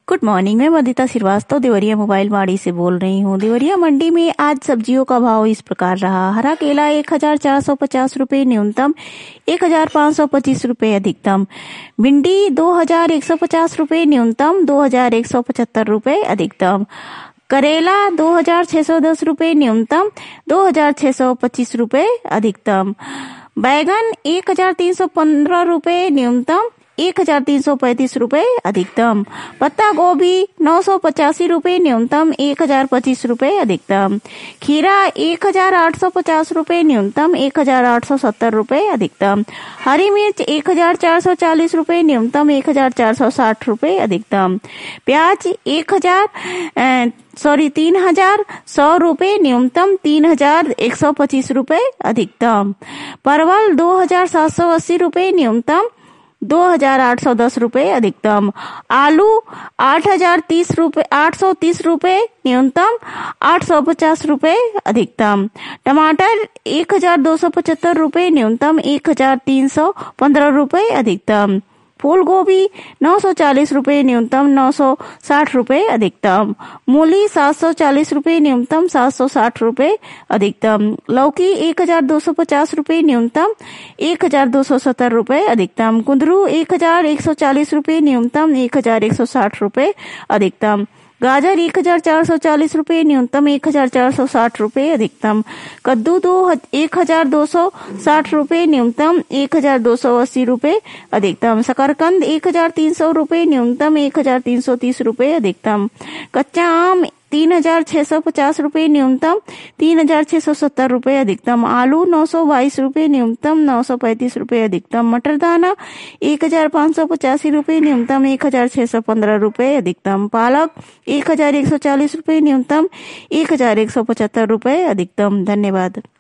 Good morning. मैं मदिता Srivastava Deoria mobile माड़ी से बोल रही हूँ। देवरिया मंडी में आज सब्जियों का भाव इस प्रकार रहा। हरा केला 1450 रुपए न्यूनतम, 1525 रुपए अधिकतम। भिंडी 2150 रुपए न्यूनतम, 2175 रुपए अधिकतम। करेला 2610 रुपए न्यूनतम, 2625 रुपए अधिकतम। बैगन 1315 रुपए न्यूनतम, 1335 रुपए अधिकतम। पत्ता गोभी 985 रुपए न्यूनतम, 1025 रुपए अधिकतम। खीरा 1850 रुपए न्यूनतम, 1870 रुपए अधिकतम। हरी मिर्च 1440 रुपए न्यूनतम, 1460 रुपए अधिकतम। प्याज 3100 रुपए न्यूनतम, 3125 रुपए अधिकतम। परवल 2780 रुपए न्यूनतम, 2810 रुपए अधिकतम। आलू 830 रुपए न्यूनतम, 850 रुपए अधिकतम। टमाटर 1275 रुपए न्यूनतम, 1315 रुपए अधिकतम। फूल गोभी 940 रुपए न्यूनतम, 960 रुपए अधिकतम। मूली 740 रुपए न्यूनतम, 760 रुपए अधिकतम। लौकी 1250 रुपए न्यूनतम, 1270 रुपए अधिकतम। कुंदरू 1140 रुपए न्यूनतम, 1160 रुपए अधिकतम। गाजर 1440 रुपए न्यूनतम, 1460 रुपए अधिकतम। कद्दू 1260 रुपए न्यूनतम, 1280 रुपए अधिकतम। शकरकंद 1300 रुपए न्यूनतम, 1330 रुपए अधिकतम। कच्चा आम 3650 रुपए न्यूनतम, 3670 रुपए अधिकतम। आलू 922 रुपए न्यूनतम, 935 रुपए अधिकतम। मटर दाना 1585 रुपए न्यूनतम, 1615 रुपए अधिकतम। पालक 1140 रुपए न्यूनतम, 1175 रुपए अधिकतम। धन्यवाद।